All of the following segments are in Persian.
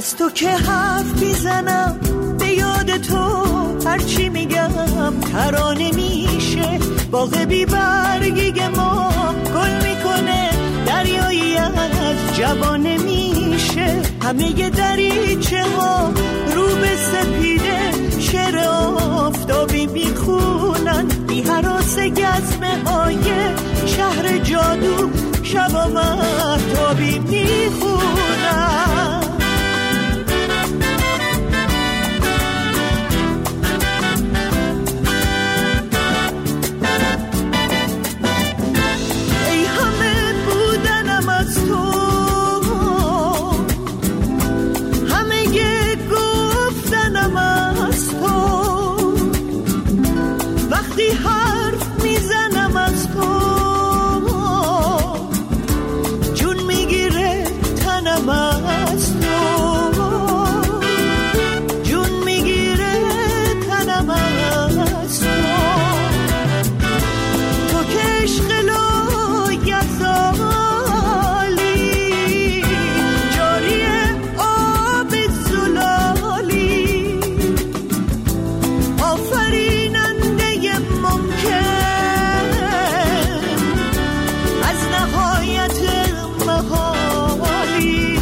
از تو که حرف میزنم به یاد تو، هرچی میگم ترانه میشه. باغ بی برگی ما گل میکنه، دریایی از جوانه میشه. همه ی دریچه ها رو به سپیده، شعر آفتابی میخونن. بی هراس گزمه های شهر جادو، شبا مهتابی میخونن. ای همه بودنم از تو، همه گفتنم از تو. وقتی حرف میزنم از تو، جون میگیره تنم از تو، جون میگیره تنم از تو. تو که عشق لایزالی، جاری آب زلالی، آفریننده ممکن از نهایت محالی،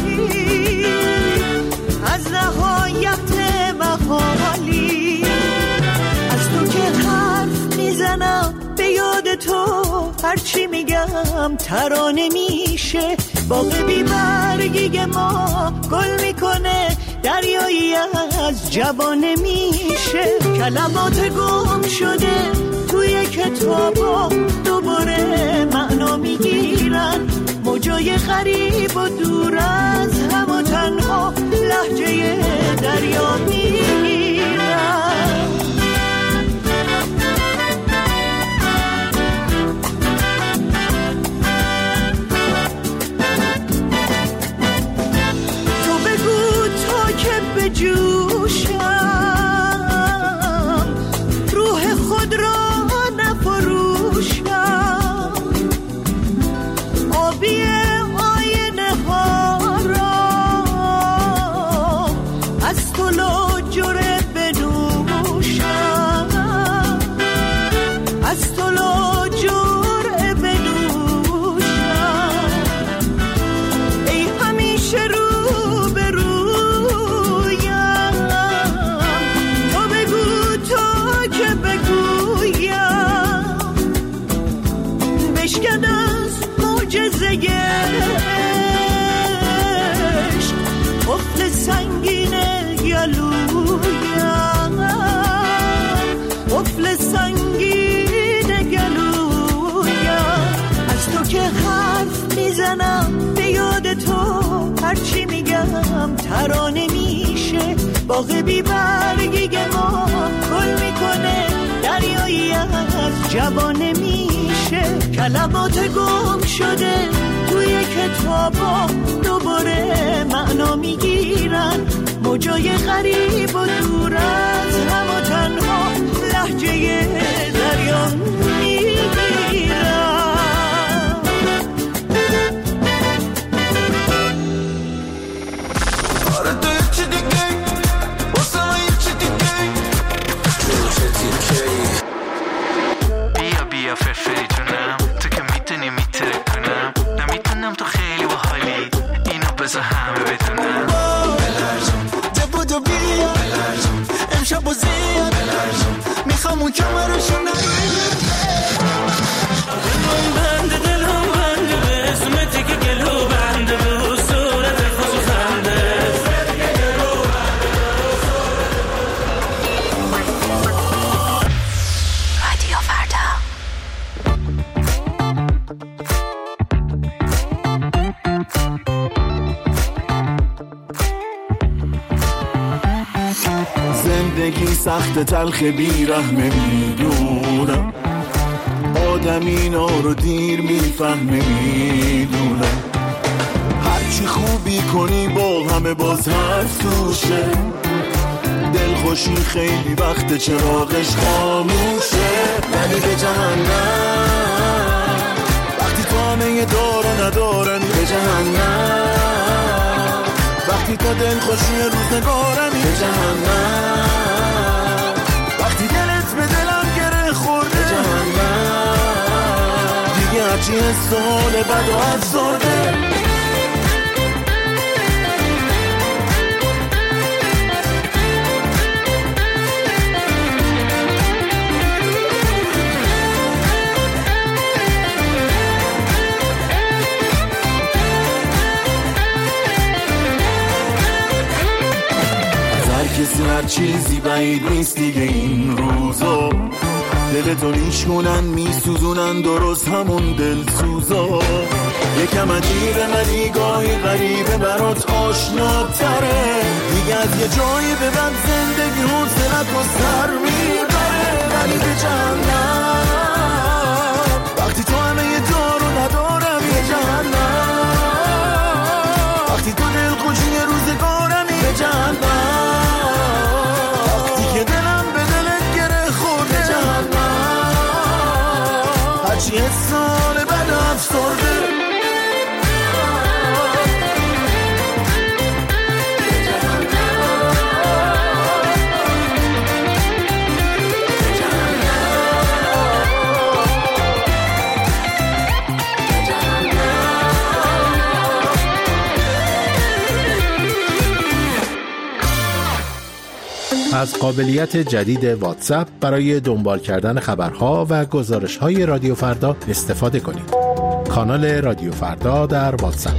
از نهایت محالی. از تو که حرف میزنم به یاد تو، هرچی میگم ترانه میشه. باغ بی برگی ما گل میکنه، دریایی از جوانه میشه. کلمات گم شده توی کتابا دوباره معنا میگیرن. موجای غریب و دور از هم و تنها لهجه دریا میگیرن. تو بگو تا که بجوشم، روح خود را نفروشم. آبی آینه ها را از تو لاجره بنوشم، از تو لاجره بنوشم. ای همیشه رو به رویم، تو بگو تا که بگویم. بشکن از معجزه عشق قفل سنگین گلویم، قفل سنگین گلویم. از تو که حرف میزنم به یاد تو، هرچی میگم ترانه میشه. باغ بی برگی ما گل میکنه، دریایی از جوانه میشه. کلمات گم شده توی کتابا دوباره معنا میگیرن. موجای غریب و دور از هم و تنها لهجه دریا میگیرن. آره تو یه چی دیگه، واسه من یه چی دیگه، تو چه دیگه. بیا بیا فرفری جونم، تو که میتونی میترکنم. نمیتونم تو خیلی باحالی، اینو بذار همه بدونم. بلرزون دبودو بیا، بلرزون امشب و زیاد، بلرزون میخوام اون کمرشو نگیره. دلم بنده دلم بنده به اسمتی که گلو بنده به صورت خوش خنده. رادیو فردا. زندگی سخت تلخ بیرحمه میدونم، آدم اینا رو دیر میفهمه میدونم. هرچی خوبی کنی با همه باز حرف توشه، دلخوشی خیلی وقت چراغش خاموشه. ولی به جهنم وقتی تو همه دار و ندارن، به جهنم وقتی وقتی تو دلخوشی روزگارمی به جهنم، وقتی دلت به دلم گره خورده به جهنم، دیگه هرچی سال بد و افسرده. کسی هر چیزی بعید نیست دیگه این روزا، دلتو نیشونن میسوزونن درست همون دلسوزا. یکم عجیبه ولی گاهی غریبه برات آشناتره، دیگه از یه جایی به بعد زندگی حوصلت رو سر میبره. ولی به جهنم وقتی تو همه یه دارو ندارم، یه جهنم وقتی تو دلخوشی روزگارمی، به جهنم هرچی سال بعد افسرده. از قابلیت جدید واتساپ برای دنبال کردن خبرها و گزارش‌های رادیو فردا استفاده کنید. کانال رادیو فردا در واتساپ.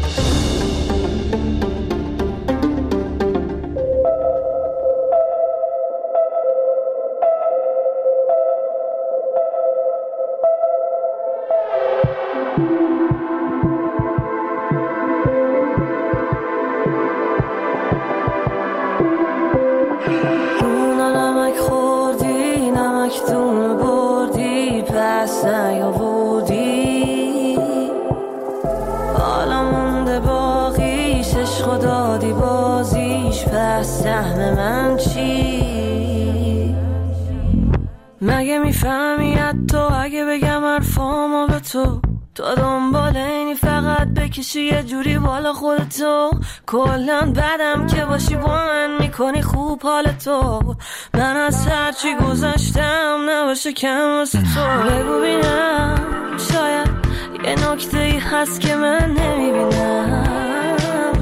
مگه میفهمی حتی اگه بگم حرفامو به تو دنبال اینی فقط بکشی یه جوری بالا خودتو، کلن بدم که باشی با من میکنی خوب حالتو، من از هرچی گذشتم نباشه کم واسه تو. بگو بینم شاید یه نکته ای هست که من نمیبینم،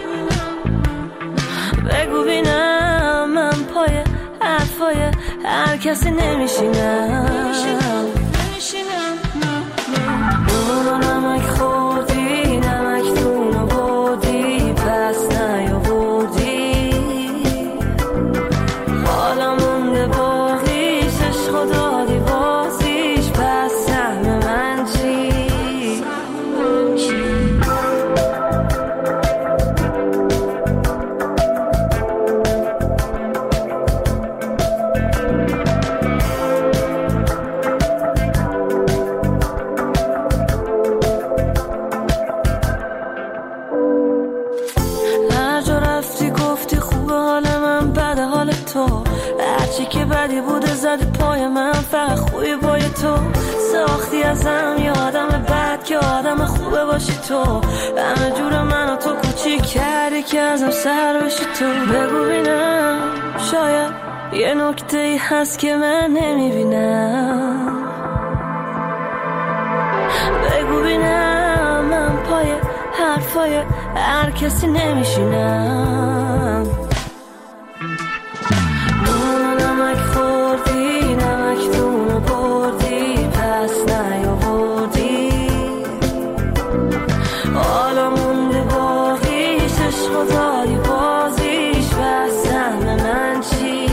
بگو بینم من پای حرفای هر کسی نمیشینم. نمک خوردی نمک دونو بودی پس نیاوردی، حالا مونده باقیش عشق دادی بازیش، پس سهم من چی؟ هرچی که بدی بوده زدی پای من، فقط خوبی پای تو ساختی ازم یه آدم بد که آدم خوبه باشی تو، همه جور من و تو کوچیک کردی که ازم سر بشی تو. بگو بینم شاید یه نکته ای هست که من نمیبینم، بگو بینم من پای حرفای هر کسی نمیشینم. نمک خوردی نمک دونو بردی پس نیاوردی، حالا مونده باقیش عشق داری بازیش، پس سهم من چی؟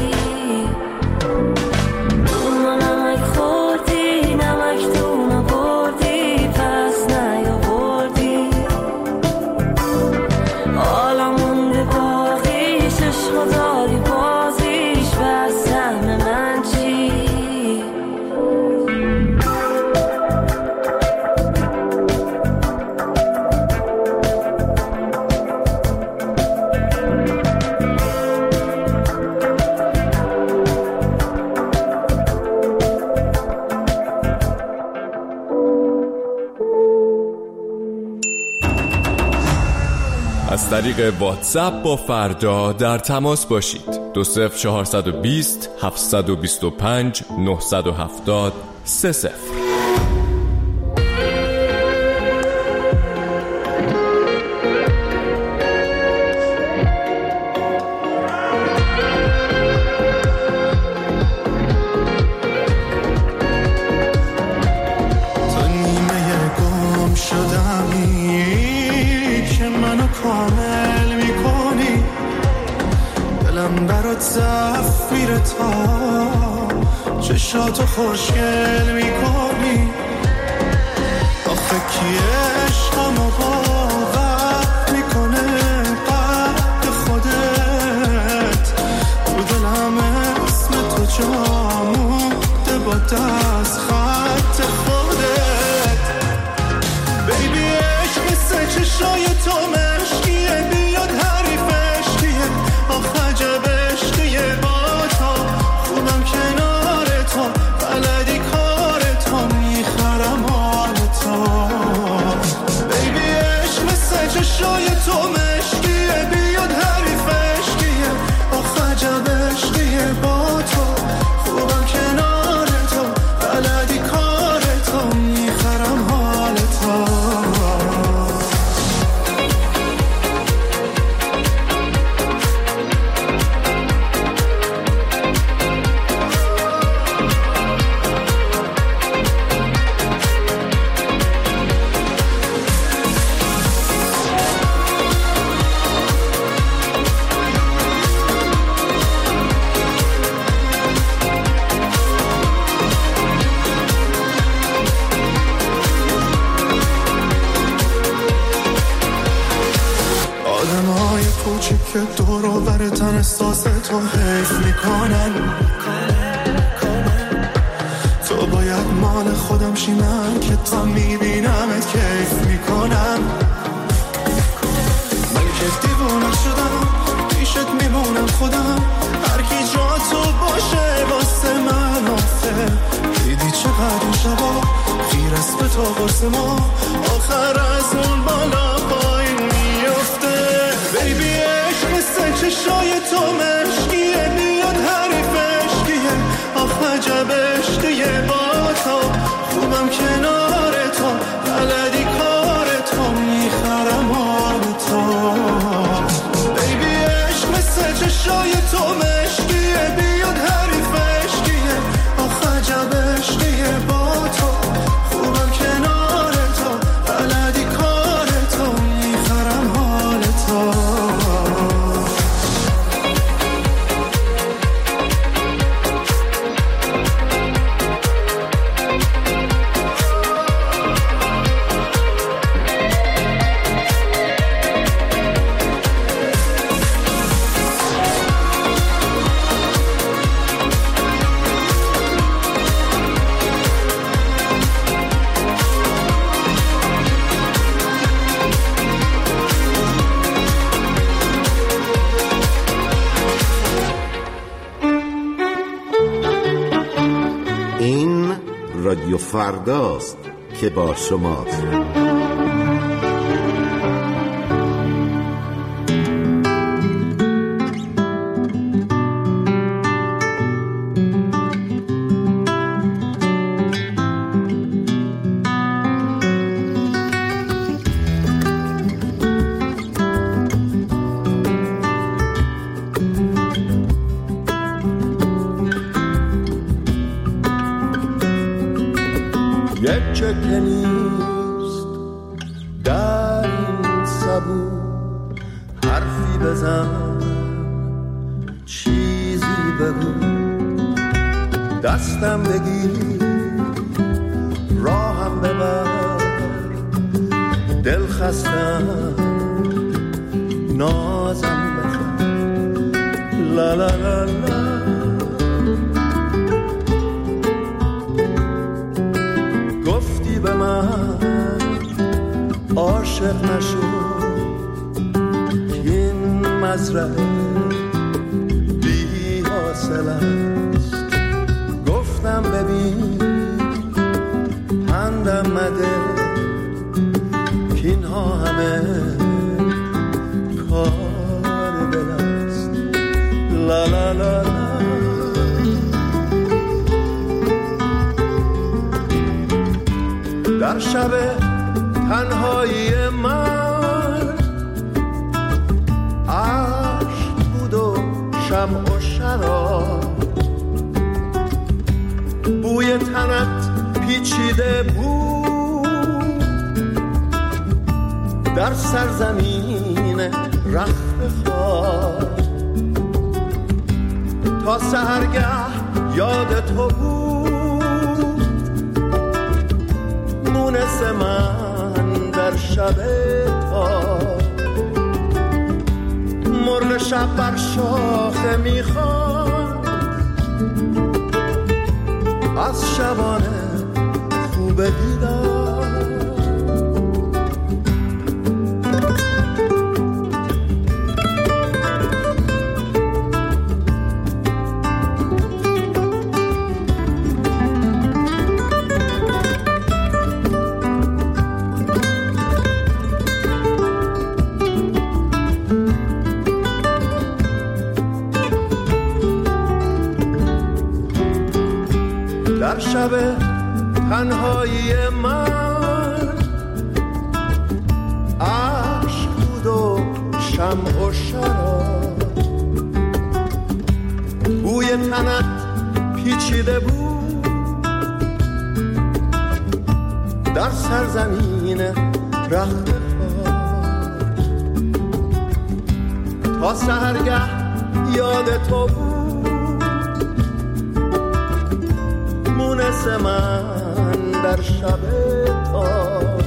نمک خوردی نمک دونو بردی پس نیاوردی، حالا مونده باقیش طریق واتساپ با فردا در تماس باشید. 20420 725 970 30. چشاتو خوشگل میکنی آخه کی عشقمو باور میکنه قد خودت تو دلم اسم تو جا مونده با دست خط خودت بیبی عشق مثل چشای تو مشکیه بیاد حریفش کیه آخه عجب عشقیه با تو خوبم کنار تو بلدی کار تو میخرم حال تو بیبی عشق مثل چشای تو مشکیه بیاد حریفش کیه آخه عجب عشقیه با تو خوبم کنار تو بلدی کار تو میخرم حال تو که دور و برتن احساس تو حیف میکنن تو باید مال خودم شینم که تا میبینمت کیف میکنم من که دیوونه شدم پیشت میمونم خودم هر کی جا تو باشه واسه من آفه دیدی چقدر این شبا خیر است به تو قرص ما آخر از اون بالا پایین میفته بیبی چشای تو مشکیه بیاد حریفش کیه آخه عجب عشقیه با تو خوبم کنار تو بلدی کار تو میخرم حال تو بیبی عشق مثل چشای تو مشکیه بیاد حریفش کیه آخه عجب عشقیه با تو خوبم کنار تو بلدی کار تو میخرم حال تو رادیو فرداست که با شماست. یک چکه نیست در این سبو حرفی بزن چیزی بگو دستم بگیر راهم ببر دل خستم نازم بخن لا لا لا لا به من عاشق نشو این مزرعه بی حاصل است گفتم ببین پندم مده که اینها همه در شب تنهایی من عشق بود و شمع و شراب، بوی تنت پیچیده بود در سرزمین رخت خواب، تا سحرگه یاد تو بود مونس من در شب تاب. مرغ شب بر شاخه میخواد از شبانه خوب دیدار. در شب تنهایی من عشق بود و شمع و شراب، بوی تنت پیچیده بود در سرزمین رخت خواب، تا سحرگه یاد تو بود مونس من در شب تاب.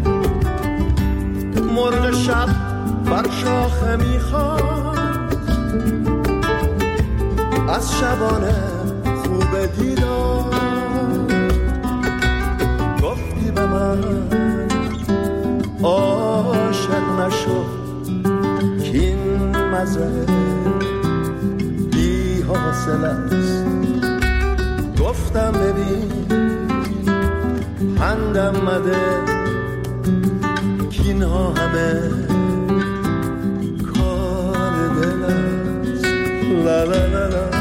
مرغ شب بر شاخه میخواد از شبانه خوب دیدار. گفتی به من عاشق نشو کین مزه بی حاصل است، گفتم ببین پندم مده کین ها همه کار دل است. لا لا لا لا.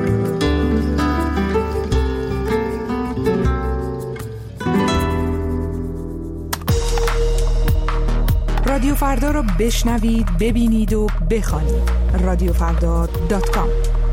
رادیو فردا رو بشنوید، ببینید و بخوانید. رادیوفردا.com.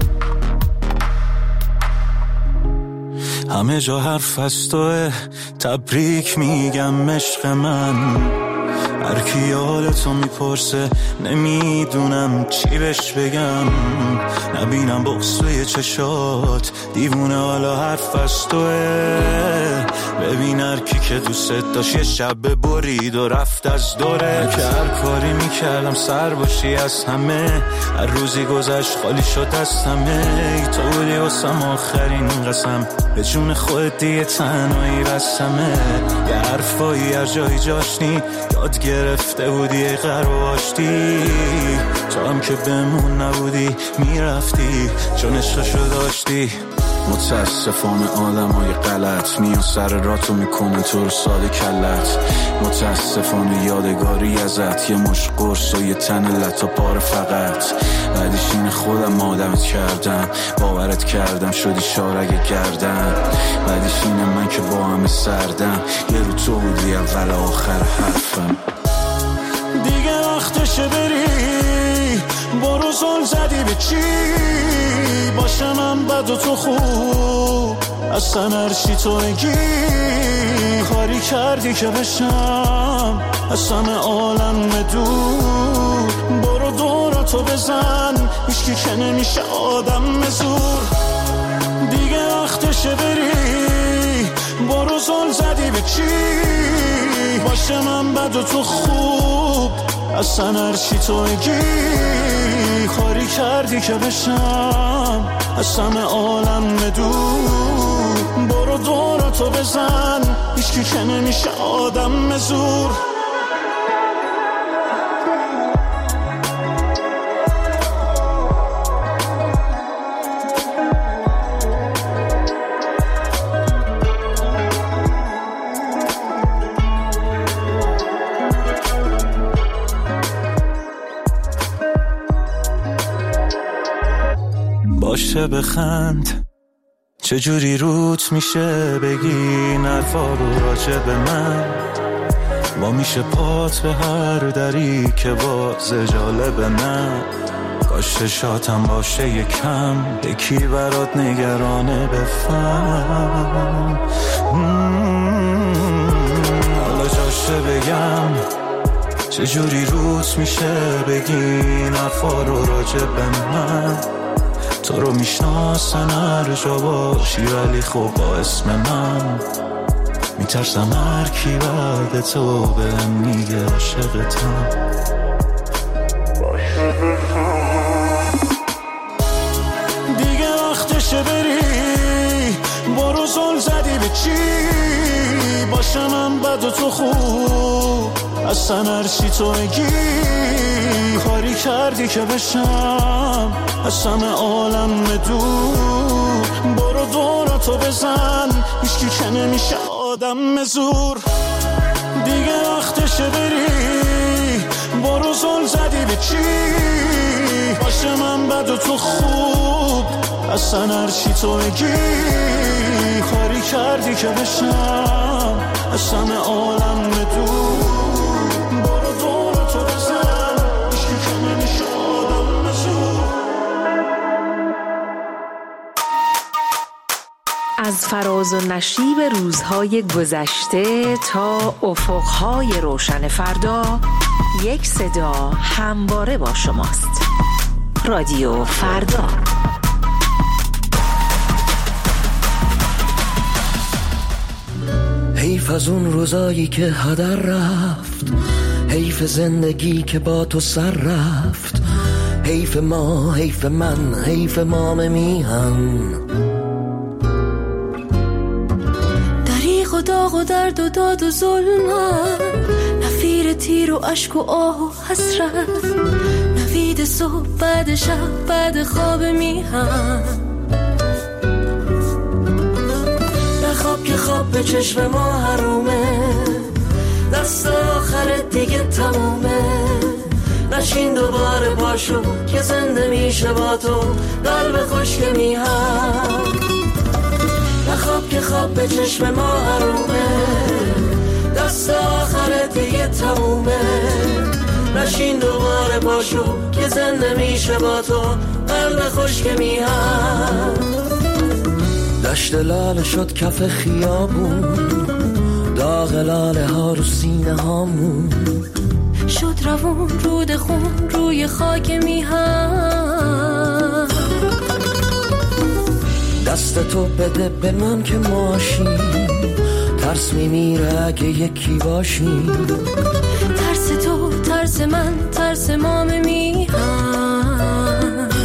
همه جا حرف از توه، تبریک میگم عشق من. هر کی حالتو میپرسه نمیدونم چی بهش بگم. نبینم بغض توی چشات دیوونه، حالا حرف از توه. ببین هر کی که دوست داشت یه شب برید و رفت از دوره. که هر کاری میکردم سر باشی از همه، هر روزی گذشت خالی شد از همه. تو بودی واسم آخرین قسم، به جون خودت دیگه تنهایی بستمه. یه حرفایی هر جایی جاش نی، یاد گرفته بودی غرب و آشتی. تو هم که بمون نبودی میرفتی چون عشقشو داشتی. متاسفانه آدم های غلط میان سر راتو میکنن تو رو ساده کلت. متاسفانه یادگاری ازت یه مش قرص و یه تن لطا پاره فقط. بعدش این خودم آدمت کردم، باورت کردم شدی شارگ گردن. بعدش اینم من که با همه سردم، یه رو تو بودی اول آخر حرفم. دیگه وقتشه بری، برو زل زدی به چی؟ باشه من بد و تو خوب، اصلا هرچی تو بگی. کاری کردی که بشم از همه عالم دور. برو دوراتو بزن، هیچکی که نمیشه آدم زور. دیگه وقتشه بری، برو زل زدی به چی؟ باشه من بد و تو خوب، اصلا هرچی تو بگی. کاری کردی که بشم از همه عالم دور. برو دوراتو بزن، هیچکی که نمیشه آدم زور. باشه بخند، چجوری روت میشه بگی نرفا رو راجع به من، با میشه پات به هر دری که باز جالب نه، کاش چشاتم باشه یکم یکی برات نگرانه بفهم. حالا جاشه بگم چجوری روت میشه بگی نرفا رو راجع به من، تو رو میشناسن هر جا باشی ولی خب با اسم من میترسم هر کی بعد تو بهم میگه عاشقتم. دیگه وقتشه بری، برو زل زدی به چی، باشم من بد و تو خوب، اصلا هرچی تو میگی کاری کردی که بشم از همه عالم دور. برو دوراتو بزن، هیچکی که نمیشه آدم زور. دیگه وقتشه بری، برو زل زدی به چی، باشه من بد و تو خوب، اصلا هرچی تو میگی کاری کردی که بشم از همه عالم دور. برو دوراتو بزن، هیچکی که نمیشه آدم زور. از فراز و نشیب روزهای گذشته تا افقهای روشن فردا، یک صدا همواره با شماست. رادیو فردا. حیف از اون روزایی که هدر رفت، حیف زندگی که با تو سر رفت، حیف ما، حیف من، حیف مام میهن. دریغ و داغ و درد و داد و ظلمت، نفیر تیر و عشق و آه و حسرت، نوید صبح بعد شب بعد خواب میهن. خواب که خواب به چشم ما حرومه، دست آخر دیگه تمومه، نشین دوباره پاشو که زنده میشه با تو قلب خشک میهن. خواب که خواب به چشم ما حرومه، دست آخر دیگه تمومه، نشین دوباره پاشو که زنده میشه با تو قلب خشک میهن. دشت لاله شد کف خیابون، داغ لاله ها رو سینه هامون، شد روون رود خون روی خاک میهن. دست تو بده به من که ماشیم، ترس میمیره اگه یکی باشیم، ترس تو، ترس من، ترس مام میهن.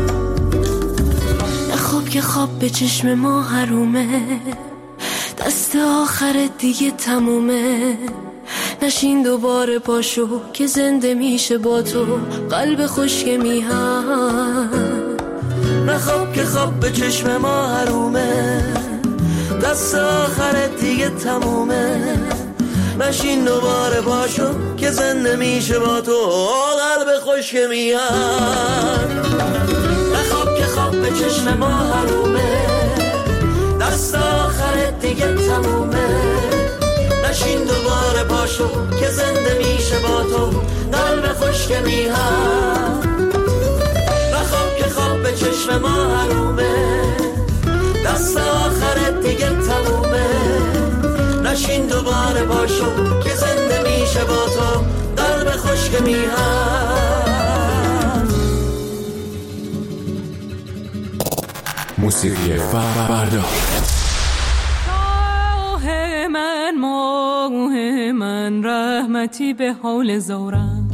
خواب که خواب به چشم ما حرومه، دست آخر دیگه تمومه، نشین دوباره پاشو که زنده میشه با تو قلب خشک میهن. خواب که خواب به چشم ما حرومه، دست آخر دیگه تمومه، نشین دوباره پاشو که زنده میشه با تو قلب خشک میهن. خواب که خواب به چشم ما حرومه، دست آخر دیگه تمومه، نشین دوباره پاشو که زنده میشه با تو قلب خشک میهن. خواب که خواب به چشم ما حرومه، دست آخر دیگه تمومه، نشین دوباره پاشو که زنده میشه با تو قلب خشک میهن. موسیقی فردا. ماه من رحمتی به حال زارم،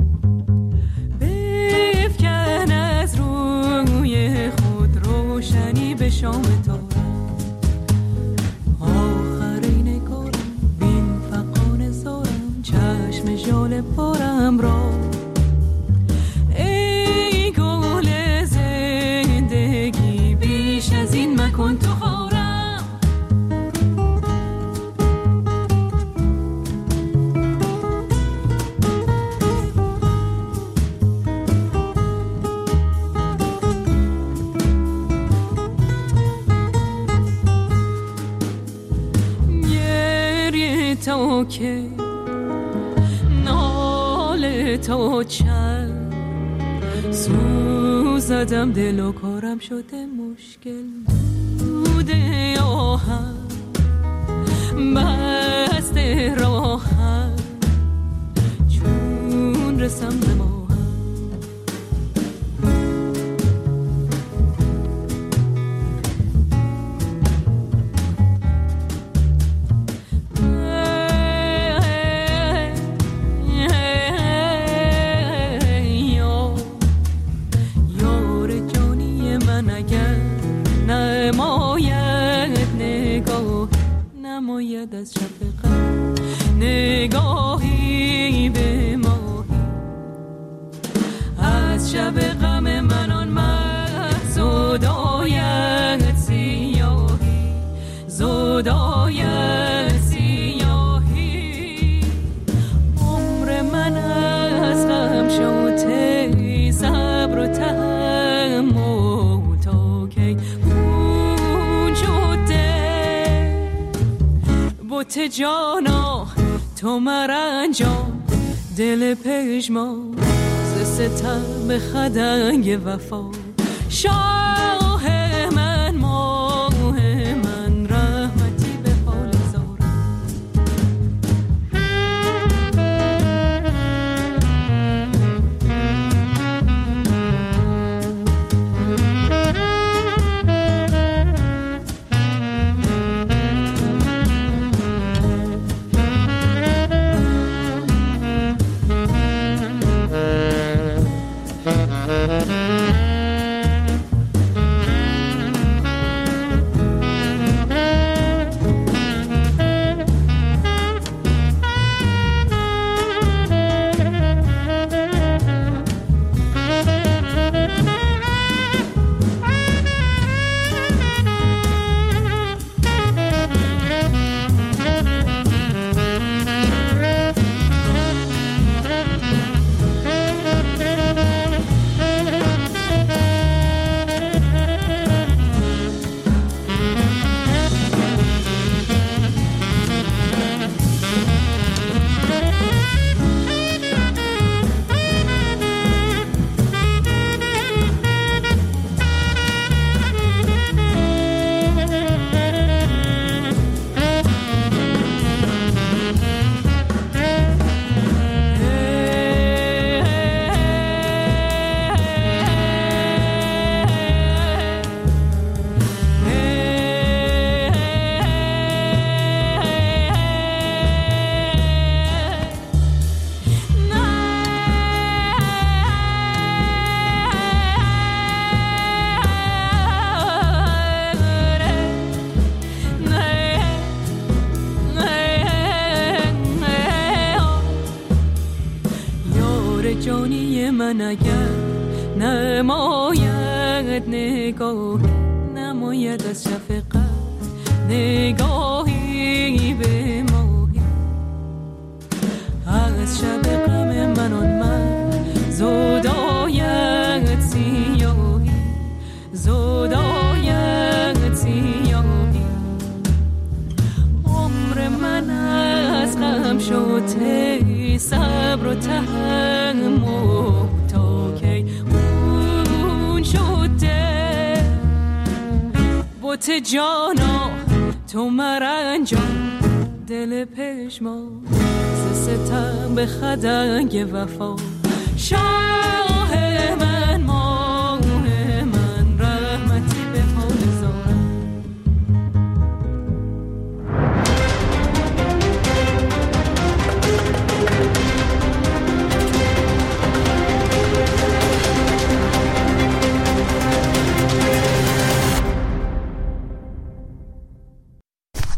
بفکن از روی خود روشنی به شام تارم، آخرین کارم بین فقان زارم، چشم ژاله پارم را ای گل زندگی بیش از این مکن تو خارم. تو که ناله تو چند سوزدم دل و کارم شده مشکل بوده آهم بسته راهم چون رسم به ماهم نماید از شفقت نگاهی به ماهی از شب غم من آن محض زداید سیاهی زداید سیاهی عمر من از غم شده صبر و تحمل تا کی بوت جانا تو مرنجام دل پژمان ز ستم خدنگ وفا شاه من ماه من رحمتی به حال زارم جانی من اگر نماید نگاهی نماید از شفقت نگاهی به ماهی از شب غم من آن من زداید سیاهی زداید سیاهی عمر من از غم شده صبر و تحمل تا کی اون شده بوت جانا تو مرنجام دل پشمان ز ستم به خدنگ وفا